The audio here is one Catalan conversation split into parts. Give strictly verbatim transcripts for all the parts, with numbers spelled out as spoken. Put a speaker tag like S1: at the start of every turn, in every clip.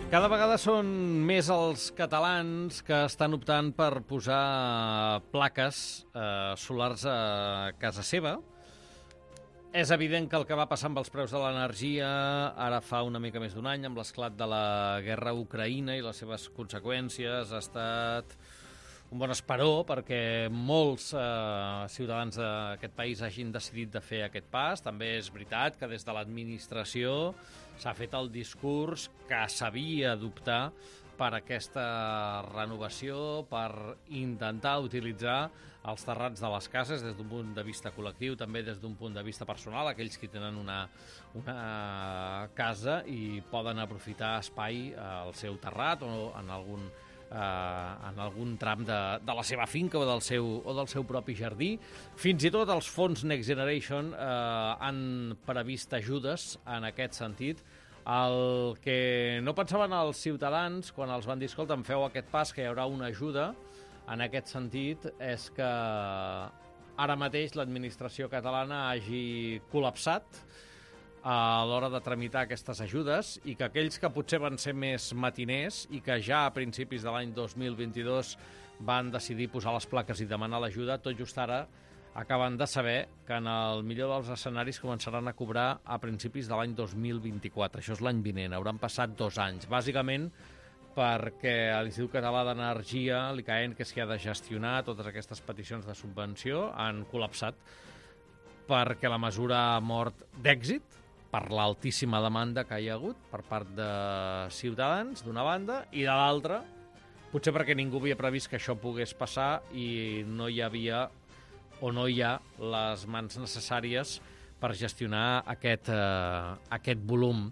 S1: Cada vegada són més els catalans que estan optant per posar plaques eh, solars a casa seva. És evident que el que va passar amb els preus de l'energia ara fa una mica més d'un any, amb l'esclat de la guerra a Ucraïna i les seves conseqüències, ha estat un bon esperó perquè molts eh, ciutadans d'aquest país hagin decidit de fer aquest pas. També és veritat que des de l'administració s'ha fet el discurs que s'havia d'optar per aquesta renovació, per intentar utilitzar els terrats de les cases des d'un punt de vista col·lectiu, també des d'un punt de vista personal, aquells que tenen una, una casa i poden aprofitar espai al seu terrat o en algun, eh, en algun tram de, de la seva finca o del, seu, o del seu propi jardí. Fins i tot els fons Next Generation eh, han previst ajudes en aquest sentit. El que no pensaven els ciutadans quan els van dir, escolta, em feu aquest pas, que hi haurà una ajuda, en aquest sentit, és que ara mateix l'administració catalana hagi col·lapsat a l'hora de tramitar aquestes ajudes i que aquells que potser van ser més matiners i que ja a principis de l'any dos mil vint-i-dos van decidir posar les plaques i demanar l'ajuda, tot just ara acaben de saber que en el millor dels escenaris començaran a cobrar a principis de l'any dos mil vint-i-quatre. Això és l'any vinent, hauran passat dos anys. Bàsicament perquè a l'Institut Català d'Energia, l'I C A E N, que és qui ha de gestionar totes aquestes peticions de subvenció, han col·lapsat perquè la mesura ha mort d'èxit per l'altíssima demanda que hi ha hagut per part de ciutadans, d'una banda, i de l'altra, potser perquè ningú havia previst que això pogués passar i no hi havia o no hi ha les mans necessàries per gestionar aquest, eh, aquest volum.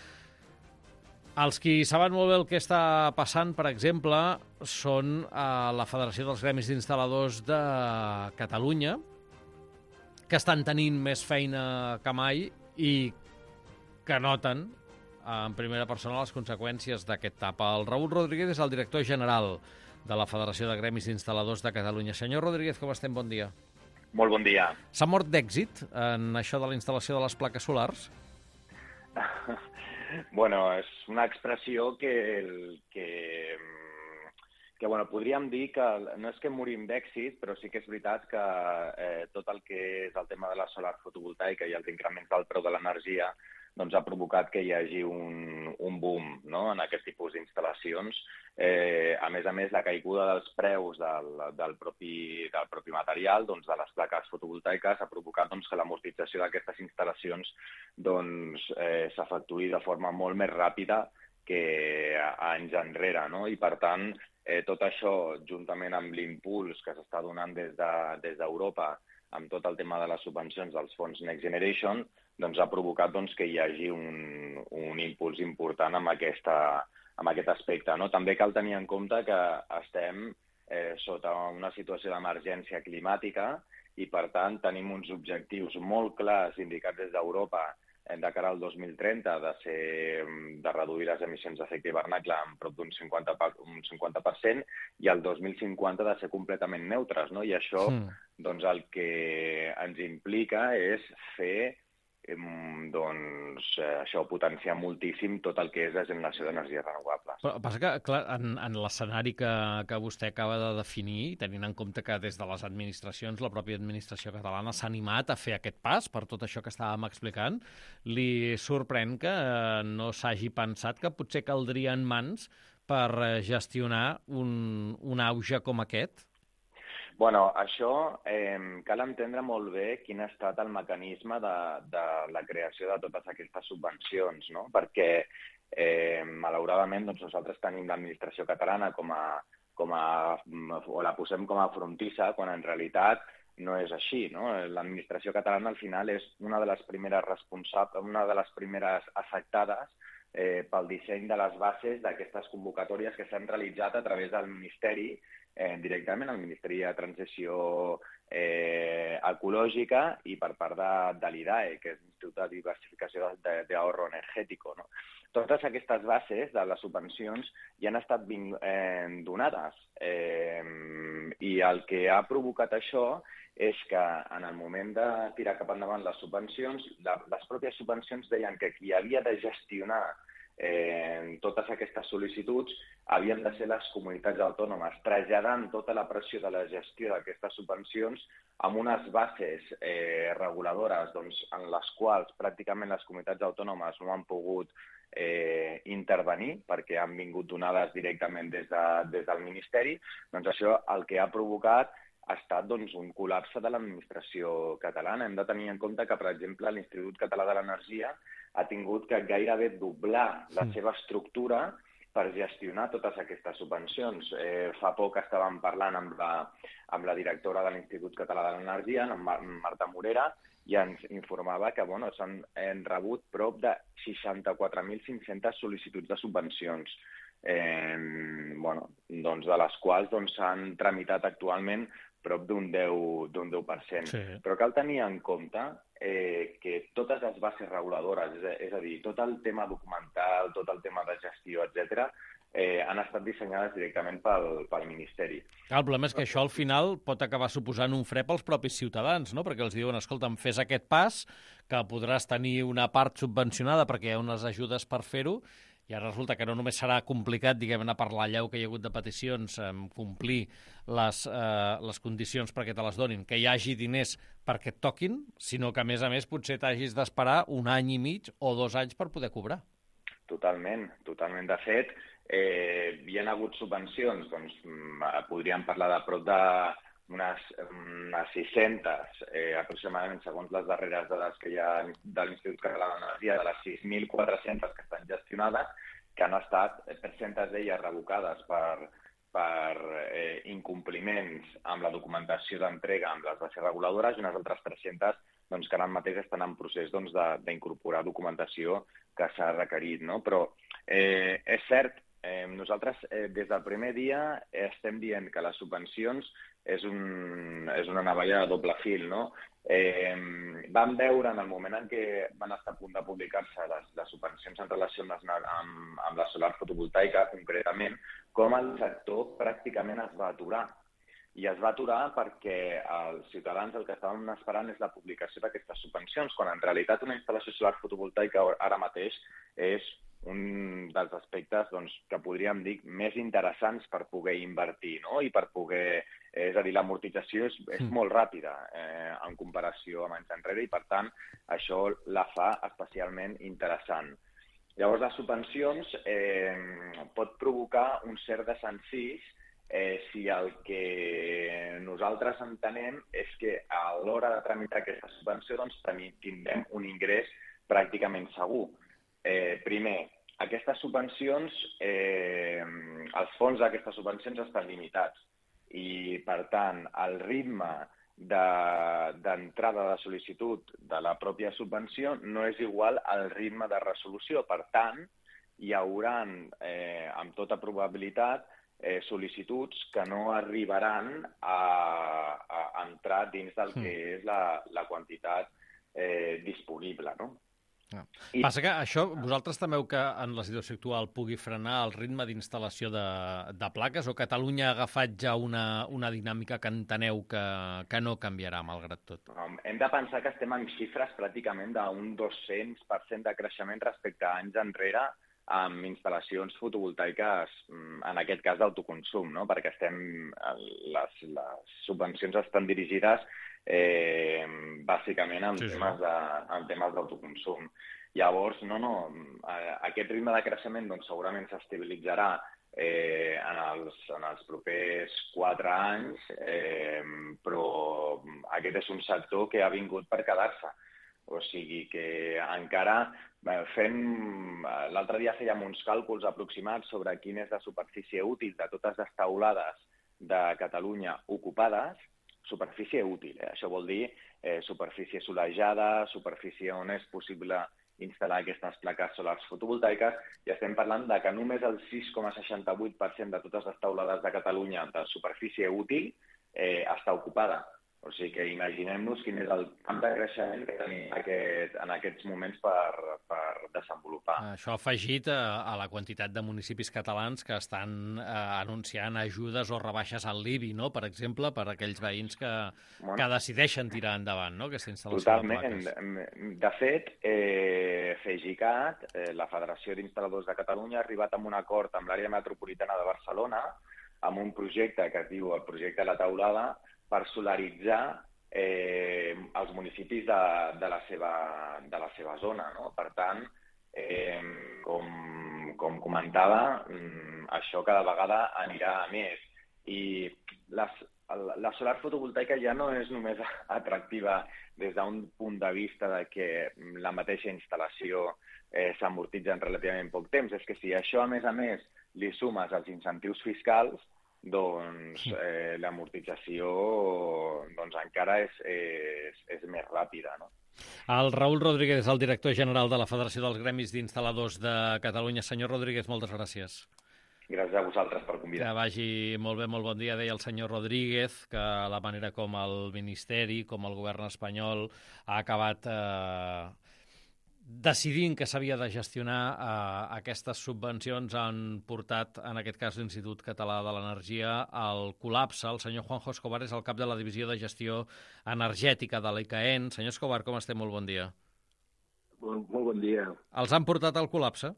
S1: Els qui saben molt bé el que està passant, per exemple, són a la Federació dels Gremis d'Instal·ladors de Catalunya, que estan tenint més feina que mai i que noten en primera persona les conseqüències d'aquest tap. El Raül Rodríguez és el director general de la Federació de Gremis d'Instal·ladors de Catalunya. Senyor Rodríguez, com estem? Bon dia.
S2: Molt bon dia.
S1: S'ha mort d'èxit en això de la instal·lació de les plaques solars?
S2: Bueno, és una expressió que, que, que bueno, podríem dir que no és que morim d'èxit, però sí que és veritat que eh, tot el que és el tema de la solar fotovoltaica i els increments del preu de l'energia doncs ha provocat que hi hagi un, un boom, no?, en aquest tipus d'instal·lacions. Eh, a més a més, la caiguda dels preus del, del, propi, del propi material, doncs, de les plaques fotovoltaiques, ha provocat doncs, que l'amortització d'aquestes instal·lacions doncs, eh, s'efectuï de forma molt més ràpida que anys enrere, no? I, per tant, eh, tot això, juntament amb l'impuls que s'està donant des de, des d'Europa amb tot el tema de les subvencions dels fons Next Generation, doncs ha provocat doncs, que hi hagi un, un impuls important amb, aquesta, amb aquest aspecte, no? També cal tenir en compte que estem eh, sota una situació d'emergència climàtica i, per tant, tenim uns objectius molt clars indicats des d'Europa de cara al dos mil trenta de, ser, de reduir les emissions d'efecte hivernacle en prop d'un cinquanta per cent i el dos mil cinquanta de ser completament neutres, no? I això mm. doncs, el que ens implica és fer doncs, això, potenciar moltíssim tot el que és la generació d'energies renovables.
S1: Però passa que, clar, en, en l'escenari que, que vostè acaba de definir, tenint en compte que des de les administracions, la pròpia administració catalana s'ha animat a fer aquest pas per tot això que estàvem explicant, li sorprèn que no s'hagi pensat que potser caldrien mans per gestionar un, un auge com aquest?
S2: Bueno, això eh, cal entendre molt bé quin ha estat el mecanisme de, de la creació de totes aquestes subvencions, no? Perquè, eh, malauradament, doncs nosaltres tenim l'administració catalana com a, com a, o la posem com a frontissa, quan en realitat no és així, no? L'administració catalana, al final, és una de les primeres responsables, una de les primeres afectades eh, pel disseny de les bases d'aquestes convocatòries que s'han realitzat a través del Ministeri, eh, directament al Ministeri de Transició eh, Ecològica i per part de, de l'I D A E, que és l'Institut de Diversificació de, de Ahorro Energético, no? Totes aquestes bases de les subvencions ja han estat eh, donades eh, i el que ha provocat això és que en el moment de tirar cap endavant les subvencions, la, les pròpies subvencions deien que qui havia de gestionar eh, totes aquestes sol·licituds havien de ser les comunitats autònomes, traslladant tota la pressió de la gestió d'aquestes subvencions amb unes bases eh, reguladores doncs, en les quals pràcticament les comunitats autònomes no han pogut eh, intervenir perquè han vingut donades directament des, de, des del Ministeri. Doncs això el que ha provocat ha estat doncs, un col·lapse de l'administració catalana. Hem de tenir en compte que, per exemple, l'Institut Català de l'Energia ha tingut que gairebé doblar la seva estructura per gestionar totes aquestes subvencions. Eh, fa poc estàvem parlant amb la, amb la directora de l'Institut Català de l'Energia, amb Marta Morera, i ens informava que bueno, s'han rebut prop de seixanta-quatre mil cinc-centes sol·licituds de subvencions, eh, bueno, doncs de les quals doncs, s'han tramitat actualment prop d'un deu per cent. Sí. Però cal tenir en compte eh, que totes les bases reguladores, és a, és a dir, tot el tema documental, tot el tema de gestió, etcètera, eh, han estat dissenyades directament pel, pel Ministeri.
S1: El problema és que això al final pot acabar suposant un fre pels propis ciutadans, no? Perquè els diuen, escolta'm, fes aquest pas, que podràs tenir una part subvencionada perquè hi ha unes ajudes per fer-ho, i ara resulta que no només serà complicat, diguem-ne, per la llau que hi ha hagut de peticions, eh, complir les, eh, les condicions perquè te les donin, que hi hagi diners perquè et toquin, sinó que, a més a més, potser t'hagis d'esperar un any i mig o dos anys per poder cobrar.
S2: Totalment, totalment. De fet, eh, hi ha hagut subvencions, doncs podríem parlar de prop de unes, unes sis-centes, eh, aproximadament, segons les darreres dades que hi ha de l'Institut Català de l'Energia, de les sis mil quatre-centes que estan gestionades, que han estat tres-centes d'elles revocades per, per eh, incompliments amb la documentació d'entrega amb les bases reguladores i unes altres tres-centes doncs, que ara mateix estan en procés doncs, d'incorporar documentació que s'ha requerit. No? Però eh, és cert, eh, nosaltres eh, des del primer dia estem dient que les subvencions és, un, és una navalla de doble fil, no? Eh, vam veure en el moment en què van estar a punt de publicar-se les, les subvencions en relació amb, les, amb, amb la solar fotovoltaica, concretament, com el sector pràcticament es va aturar. I es va aturar perquè els ciutadans el que estaven esperant és la publicació d'aquestes subvencions, quan en realitat una instal·lació solar fotovoltaica ara mateix és un dels aspectes doncs, que podríem dir més interessants per poder invertir, no? I per poder... És a dir, l'amortització és, és molt ràpida eh, en comparació amb anys enrere i, per tant, això la fa especialment interessant. Llavors, les subvencions eh, pot provocar un cert desencís eh, si el que nosaltres entenem és que a l'hora de tramitar aquesta subvenció doncs, tindrem un ingrés pràcticament segur. Eh, primer, aquestes subvencions, eh, els fons d'aquestes subvencions estan limitats i, per tant, el ritme d'entrada de, de sol·licitud de la pròpia subvenció no és igual al ritme de resolució. Per tant, hi haurà, eh, amb tota probabilitat, eh, sol·licituds que no arribaran a, a entrar dins del que és la, la quantitat eh, disponible, no?
S1: Ah. I... Passa que això, vosaltres temeu que en la situació actual pugui frenar el ritme d'instal·lació de, de plaques o Catalunya ha agafat ja una, una dinàmica que enteneu que, que no canviarà malgrat tot?
S2: Hem de pensar que estem en xifres pràcticament d'un dos-cents per cent de creixement respecte a anys enrere amb instal·lacions fotovoltaiques, en aquest cas d'autoconsum, no? Perquè estem, les, les subvencions estan dirigides Eh, bàsicament en sí, sí. temes de, en temes d'autoconsum. Llavors, no, no, aquest ritme de creixement doncs, segurament s'estabilitzarà eh, en, els, en els propers quatre anys, eh, però aquest és un sector que ha vingut per quedar-se. O sigui que encara fem... L'altre dia fèiem uns càlculs aproximats sobre quina és la superfície útil de totes les teulades de Catalunya ocupades, superfície útil, eh? Això vol dir eh, superfície solejada, superfície on és possible instal·lar aquestes plaques solars fotovoltaiques, i estem parlant de que només el sis coma seixanta-vuit per cent de totes les teulades de Catalunya de superfície útil eh, està ocupada. O sigui que imaginem-nos quin és el camp de creixement que tenim aquest, en aquests moments per, per desenvolupar.
S1: Això afegit a, a la quantitat de municipis catalans que estan eh, anunciant ajudes o rebaixes al l'I B I, no? Per exemple, per a aquells veïns que, bueno, que decideixen tirar endavant, no?, aquesta instal·lació
S2: totalment.
S1: de plaques.
S2: De fet, eh, FEGICAT, eh, la Federació d'Instal·ladors de Catalunya, ha arribat a un acord amb l'àrea metropolitana de Barcelona amb un projecte que es diu el projecte La Taulada, per solaritzar eh, els municipis de, de, la seva, de la seva zona, no? Per tant, eh, com, com comentava, això cada vegada anirà a més. I les, la solar fotovoltaica ja no és només atractiva des d'un punt de vista de que la mateixa instal·lació eh, s'amortitza en relativament poc temps. És que si això, a més a més, li sumes els incentius fiscals, doncs eh, l'amortització doncs, encara és, és, és més ràpida, no?
S1: El Raül Rodríguez, el director general de la Federació dels Gremis d'Instal·ladors de Catalunya. Senyor Rodríguez, moltes gràcies.
S2: Gràcies a vosaltres per convidar.
S1: Que vagi molt bé, molt bon dia. Deia el senyor Rodríguez que la manera com el Ministeri, com el govern espanyol, ha acabat eh, decidint que s'havia de gestionar eh, aquestes subvencions han portat, en aquest cas, l'Institut Català de l'Energia al col·lapse. El senyor Juanjo Escobar és el cap de la Divisió de Gestió Energètica de l'I C A E N. Senyor Escobar, com estem? Molt bon dia.
S3: Bon, molt bon dia.
S1: Els han portat al col·lapse?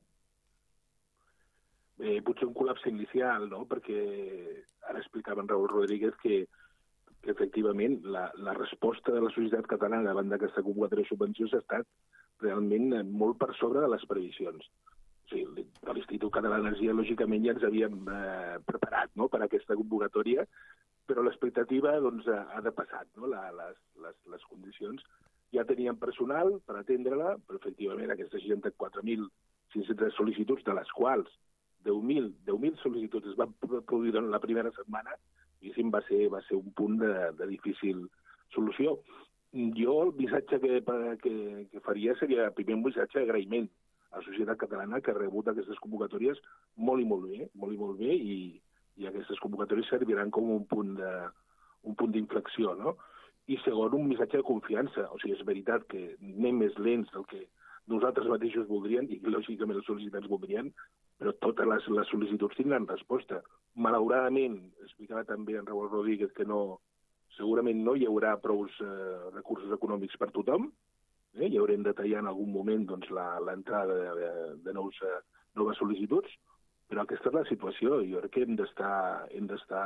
S3: Bé, potser un col·lapse inicial, no?, perquè ara explicava en Raül Rodríguez que, que efectivament, la, la resposta de la societat catalana davant d'aquesta convocatòria de subvencions ha estat realment molt per sobre de les previsions. O sigui, l'Institut Català de l'Energia, lògicament, ja ens havíem eh, preparat, no?, per a aquesta convocatòria, però l'expectativa doncs, ha de passar, no?, la, les, les, les condicions. Ja teníem personal per atendre-la, però efectivament aquestes seixanta-quatre mil cinc-centes sol·licituds, de les quals deu mil sol·licituds es van produir en la primera setmana, i va ser, va ser un punt de, de difícil solució. Jo el missatge que, que, que faria seria primer un missatge d'agraïment a la societat catalana que ha rebut aquestes convocatòries molt i molt bé, molt i molt bé, i, i aquestes convocatòries serviran com un punt de, un punt d'inflexió, no? I segon, un missatge de confiança. O sigui, és veritat que anem més lents del que nosaltres mateixos voldríem, i lògicament els sol·licitants voldrien, però totes les, les sol·licituds tindran resposta. Malauradament, explicava també en Raül Rodríguez que no, segurament no hi haurà prou eh, recursos econòmics per tothom, eh? I haurem de tallar en algun moment doncs, l'entrada de, de, de nous, eh, noves sol·licituds, però aquesta és la situació. Jo crec que hem d'estar hem d'estar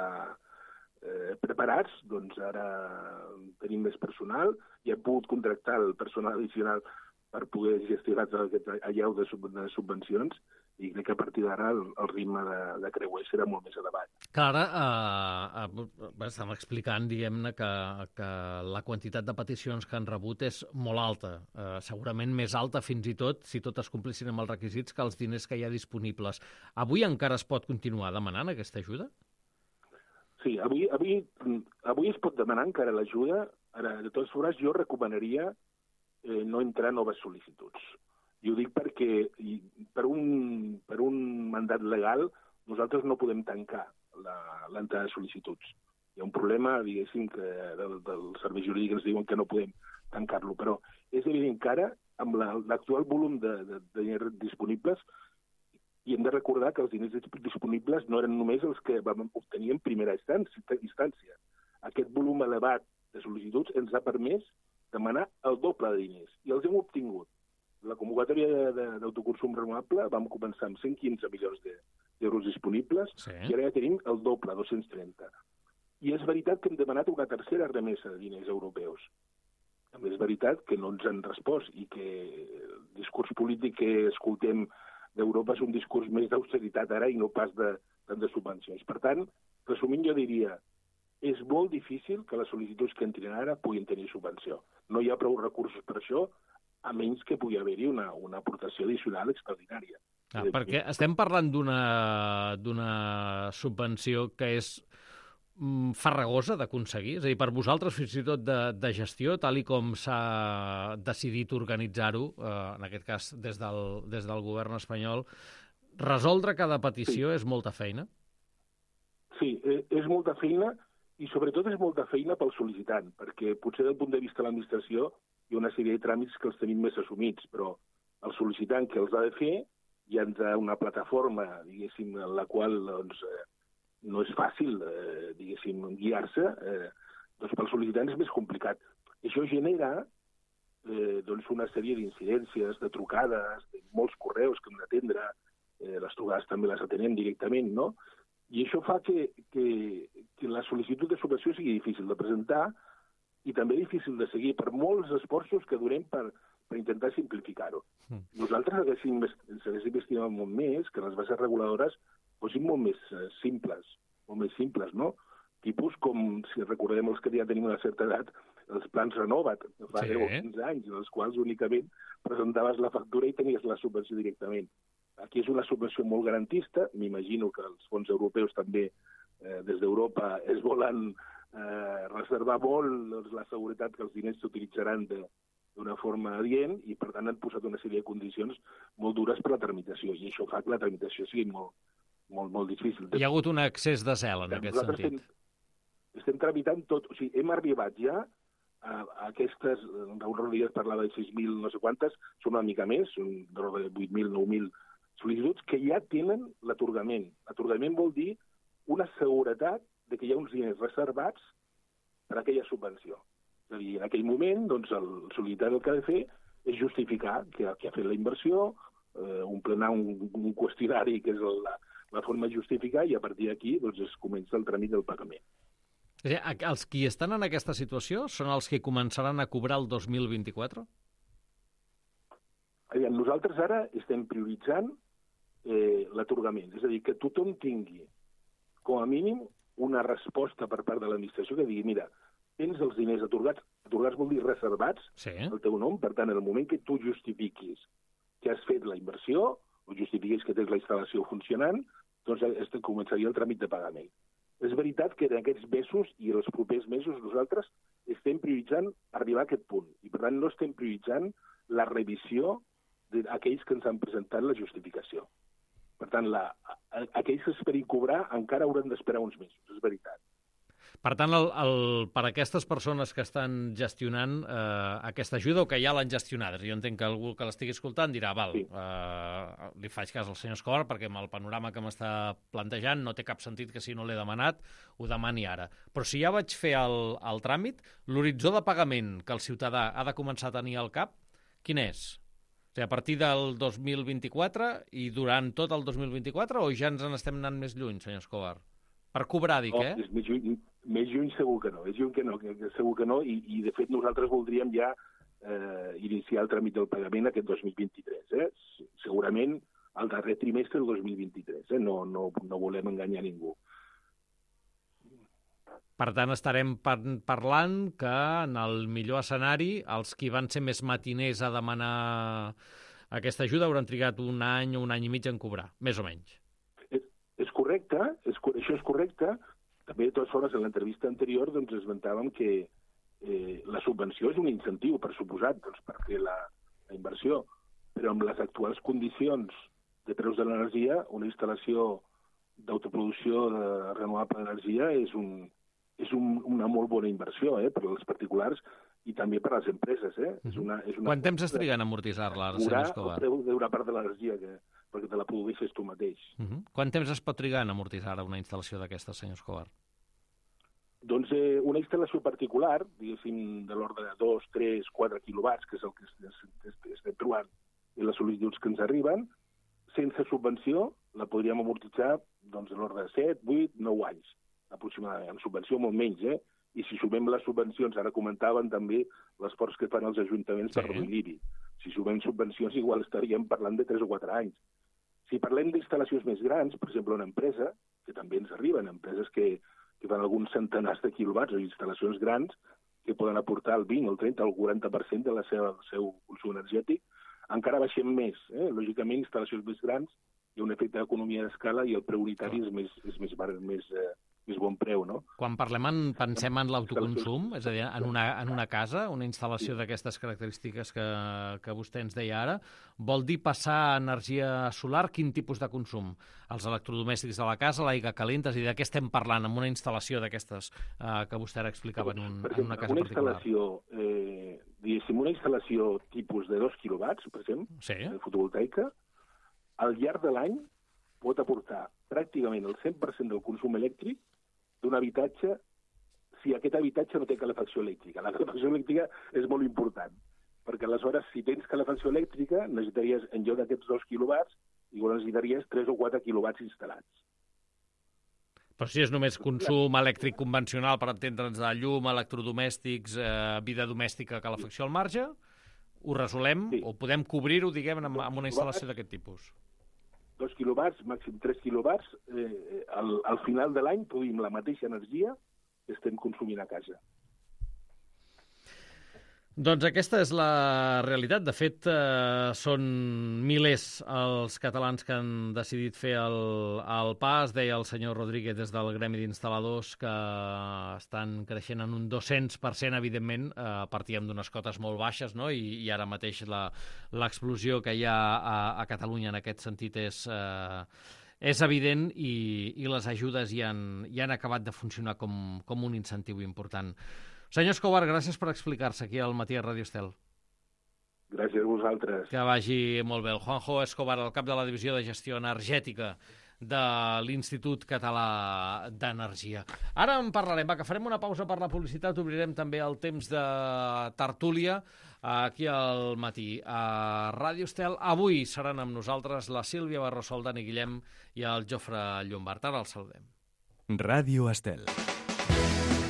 S3: eh, preparats. Doncs ara tenim més personal, i hem pogut contractar el personal addicional per poder gestionar aquest allau de subvencions, i crec que a partir d'ara el, el ritme de, de creuer serà molt més elevat.
S1: Clar, ara eh, eh, estem explicant, diguem-ne, que, que la quantitat de peticions que han rebut és molt alta, eh, segurament més alta fins i tot, si totes complissin amb els requisits, que els diners que hi ha disponibles. Avui encara es pot continuar demanant aquesta ajuda?
S3: Sí, avui, avui, avui es pot demanar encara l'ajuda. Ara, de totes formes, jo recomanaria eh, no entrar noves sol·licituds. I ho dic perquè i per, un, per un mandat legal nosaltres no podem tancar l'entrada de sol·licituds. Hi ha un problema, diguéssim, que del, del servei jurídic ens diuen que no podem tancar-lo, però és evident que ara, amb l'actual volum de, de, de diners disponibles, i hem de recordar que els diners disponibles no eren només els que vam obtenir en primera instància. Aquest volum elevat de sol·licituds ens ha permès demanar el doble de diners, i els hem obtingut. La convocatòria d'autoconsum renovable vam començar amb cent quinze milions d'euros disponibles, sí. I ara ja tenim el doble, dos-cents trenta. I és veritat que hem demanat una tercera remesa de diners europeus. També és veritat que no ens han respost i que el discurs polític que escoltem d'Europa és un discurs més d'austeritat ara i no pas de, de subvencions. Per tant, resumint, jo diria, és molt difícil que les sol·licituds que entrin ara puguin tenir subvenció. No hi ha prou recursos per això, a menys que pugui haver-hi una, una aportació addicional extraordinària.
S1: Ah, perquè estem parlant d'una subvenció que és mm, farragosa d'aconseguir? És a dir, per vosaltres, fins i tot de, de gestió, tal i com s'ha decidit organitzar-ho, eh, en aquest cas des del, des del govern espanyol, resoldre cada petició sí. És molta feina?
S3: Sí, és molta feina, i sobretot és molta feina pel sol·licitant, perquè potser del punt de vista de l'administració hi ha una sèrie de tràmits que els tenim més assumits, però el sol·licitant que els ha de fer hi ha una plataforma, diguéssim, en la qual doncs, eh, no és fàcil, eh, diguéssim, guiar-se, eh, doncs pel sol·licitant és més complicat. Això genera eh, doncs una sèrie d'incidències, de trucades, de molts correus que hem d'atendre, eh, les trucades també les atenem directament, no? I això fa que, que, que la sol·licitud de subvenció sigui difícil de presentar i també difícil de seguir per molts esforços que durem per, per intentar simplificar-ho. Mm. Nosaltres haguéssim, ens haguéssim estimat molt més que les bases reguladores fossin molt més eh, simples, molt més simples, no? Tipus com, si recordem els que ja tenim una certa edat, els plans Renovat, fa sí. deu o quinze anys, en els quals únicament presentaves la factura i tenies la subvenció directament. Aquí és una subvenció molt garantista, m'imagino que els fons europeus també eh, des d'Europa es volen eh, reservar molt doncs, la seguretat que els diners s'utilitzaran d'una forma adient i, per tant, han posat una sèrie de condicions molt dures per la tramitació i això fa que la tramitació sigui molt, molt, molt difícil.
S1: Hi ha hagut un excés de zel en aquest sentit.
S3: Estem, estem tramitant tot, o sigui, hem arribat ja a, a aquestes, Raül Rodríguez parlava de sis mil no sé quantes, són una mica més, són de vuit mil, nou mil sol·licituds que ja tenen l'atorgament. L'atorgament vol dir una seguretat de que hi ha uns diners reservats per a aquella subvenció. És a dir, en aquell moment, doncs, el sol·licitant el que ha de fer és justificar que, que ha fet la inversió, eh, emplenar un, un qüestionari que és la, la forma de justificar i a partir d'aquí doncs, es comença el tràmit del pagament.
S1: És a dir, els qui estan en aquesta situació són els que començaran a cobrar el dos mil vint-i-quatre?
S3: Nosaltres ara estem prioritzant eh, l'atorgament. És a dir, que tothom tingui, com a mínim, una resposta per part de l'administració que digui, mira, tens els diners atorgats, atorgats vol dir reservats, sí. El teu nom, per tant, en el moment que tu justifiquis que has fet la inversió, o justifiquis que tens la instal·lació funcionant, doncs començaria el tràmit de pagament. És veritat que en aquests mesos i els propers mesos nosaltres estem prioritzant arribar a aquest punt, i per tant no estem prioritzant la revisió d'aquells que ens han presentat la justificació. Per tant, la, aquells que esperin cobrar encara hauran d'esperar uns mesos, és veritat.
S1: Per tant, el, el, per a aquestes persones que estan gestionant eh, aquesta ajuda o que ja l'han gestionada, jo entenc que algú que l'estigui escoltant dirà, val, sí. eh, li faig cas al senyor Escobar perquè amb el panorama que m'està plantejant no té cap sentit que si no l'he demanat ho demani ara. Però si ja vaig fer el, el tràmit, l'horitzó de pagament que el ciutadà ha de començar a tenir al cap, quin és? O sigui, a partir del dos mil vint-i-quatre i durant tot el dos mil vint-i-quatre o ja ens en estem anant més lluny, senyor Escobar? Per cobrar, dic, eh?
S3: No, és més lluny, més lluny segur que no, és lluny que no, que, que segur que no, i, i de fet nosaltres voldríem ja eh, iniciar el tràmit del pagament aquest dos mil vint-i-tres, eh? Segurament al darrer trimestre del dos mil vint-i-tres, eh? No, no, no volem enganyar ningú.
S1: Per tant, estarem par parlant que en el millor escenari els qui van ser més matiners a demanar aquesta ajuda hauran trigat un any o un any i mig en cobrar, més o menys.
S3: És correcte, és, això és correcte. També, de totes formes, en l'entrevista anterior doncs, esmentàvem que eh, la subvenció és un incentiu, per suposat, doncs, per fer la, la inversió. Però amb les actuals condicions de preus de l'energia, una instal·lació d'autoproducció de renovable d'energia és, un, és un, una molt bona inversió eh, per als particulars i també per a les empreses. Eh?
S1: Uh-huh.
S3: és una, és una
S1: Quant temps es triguen a amortitzar-la, senyor Escobar?
S3: El preu d'una part de l'energia que perquè te la produeixes tu mateix.
S1: Uh-huh. Quant temps es pot trigar en amortitzar una instal·lació d'aquesta, senyor Escobar?
S3: Doncs eh, una instal·lació particular, diguéssim, de l'ordre de dos, tres, quatre quilowatts, que és el que estem trobant i les sol·licituds que ens arriben, sense subvenció la podríem amortitzar doncs, de l'ordre de set, vuit, nou anys, aproximadament. Amb subvenció molt menys, eh? I si sumem les subvencions, ara comentaven també l'esforç que fan els ajuntaments sí. per reduir l'I B I. Si sumem subvencions, igual estaríem parlant de tres o quatre anys. Si parlem d'instal·lacions més grans, per exemple, una empresa, que també ens arriben, empreses que, que fan alguns centenars de quilowatts o instal·lacions grans, que poden aportar el vint, el trenta, el quaranta per cent de la seva, el seu consum energètic, encara baixem més. Eh? Lògicament, instal·lacions més grans, hi ha un efecte d'economia d'escala i el preu unitari és més, és més, més, eh, més bon preu, no?
S1: Quan parlem en, pensem en l'autoconsum, és a dir, en una, en una casa, una instal·lació sí. d'aquestes característiques que, que vostè ens deia ara, vol dir passar a energia solar quin tipus de consum? Els electrodomèstics de la casa, l'aigua calenta, és a dir, de què estem parlant amb una instal·lació d'aquestes eh, que vostè ara explicava en, un, en una casa
S3: una
S1: particular?
S3: Instal·lació, eh, diguéssim, una instal·lació tipus de dos quilowatts, per exemple,
S1: sí.
S3: fotovoltaica, al llarg de l'any pot aportar pràcticament el cent per cent del consum elèctric d'un habitatge si aquest habitatge no té calefacció elèctrica. La calefacció elèctrica és molt important, perquè aleshores, si tens calefacció elèctrica, necessitaries, en lloc d'aquests dos quilowatts, igual necessitaries tres o quatre quilowatts instal·lats.
S1: Però si és només consum elèctric convencional, per entendre'ns, de llum, electrodomèstics, eh, vida domèstica, calefacció al marge, ho resolem, sí. o podem cobrir-ho, diguem, amb, amb una instal·lació d'aquest tipus?
S3: Dos quilowatts, màxim tres quilowatts, eh, al, al final de l'any produïm la mateixa energia que estem consumint a casa.
S1: Doncs aquesta és la realitat. De fet, eh, són milers els catalans que han decidit fer el, el pas. Deia el senyor Rodríguez des del Gremi d'Instal·ladors que estan creixent en un dos-cents per cent, evidentment. Eh, partíem d'unes cotes molt baixes, no? I, i ara mateix la, l'explosió que hi ha a, a Catalunya en aquest sentit és... Eh, és evident i, i les ajudes hi han, hi han acabat de funcionar com, com un incentiu important. Senyor Escobar, gràcies per explicar-se aquí al Matí a Ràdio Estel.
S3: Gràcies a vosaltres.
S1: Que vagi molt bé. El Juanjo Escobar, el cap de la Divisió de Gestió Energètica de l'Institut Català d'Energia. Ara en parlarem, va, que farem una pausa per la publicitat, obrirem també el temps de tertúlia aquí al Matí a Ràdio Estel. Avui seran amb nosaltres la Sílvia Barroso, el Dani Guillem i el Jofre Llombart. Ara els saludem.
S4: Ràdio Estel.